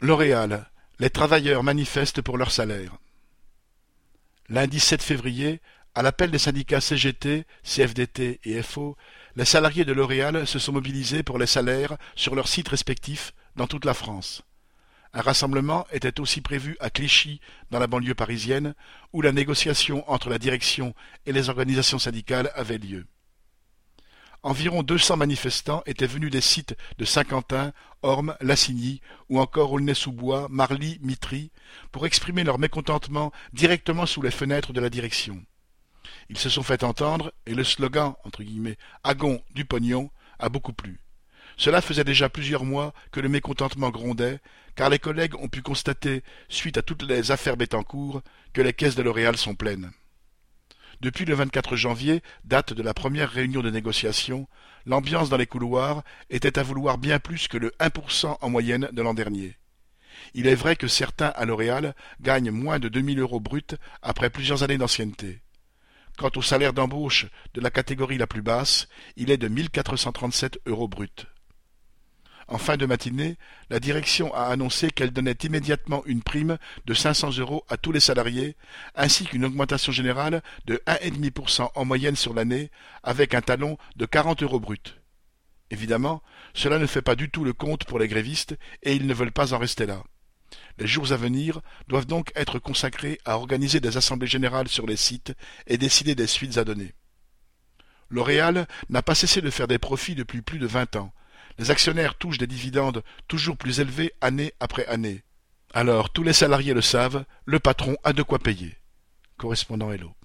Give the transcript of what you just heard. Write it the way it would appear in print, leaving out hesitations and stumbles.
L'Oréal, les travailleurs manifestent pour leur salaire. Lundi 7 février, à l'appel des syndicats CGT, CFDT et FO, les salariés de L'Oréal se sont mobilisés pour les salaires sur leurs sites respectifs dans toute la France. Un rassemblement était aussi prévu à Clichy, dans la banlieue parisienne, où la négociation entre la direction et les organisations syndicales avait lieu. Environ 200 manifestants étaient venus des sites de Saint-Quentin, Ormes, Lassigny ou encore Aulnay-sous-Bois, Marly, Mitry pour exprimer leur mécontentement directement sous les fenêtres de la direction. Ils se sont fait entendre et le slogan « Agon du pognon » a beaucoup plu. Cela faisait déjà plusieurs mois que le mécontentement grondait, car les collègues ont pu constater, suite à toutes les affaires Bettencourt, que les caisses de L'Oréal sont pleines. Depuis le 24 janvier, date de la première réunion de négociation, l'ambiance dans les couloirs était à vouloir bien plus que le 1% en moyenne de l'an dernier. Il est vrai que certains à L'Oréal gagnent moins de 2 000 € bruts après plusieurs années d'ancienneté. Quant au salaire d'embauche de la catégorie la plus basse, il est de 1 437 € bruts. En fin de matinée, la direction a annoncé qu'elle donnait immédiatement une prime de 500 € à tous les salariés, ainsi qu'une augmentation générale de 1,5% en moyenne sur l'année, avec un talon de 40 € bruts. Évidemment, cela ne fait pas du tout le compte pour les grévistes et ils ne veulent pas en rester là. Les jours à venir doivent donc être consacrés à organiser des assemblées générales sur les sites et décider des suites à donner. L'Oréal n'a pas cessé de faire des profits depuis plus de 20 ans. Les actionnaires touchent des dividendes toujours plus élevés année après année. Alors tous les salariés le savent, le patron a de quoi payer. Correspondant Hello.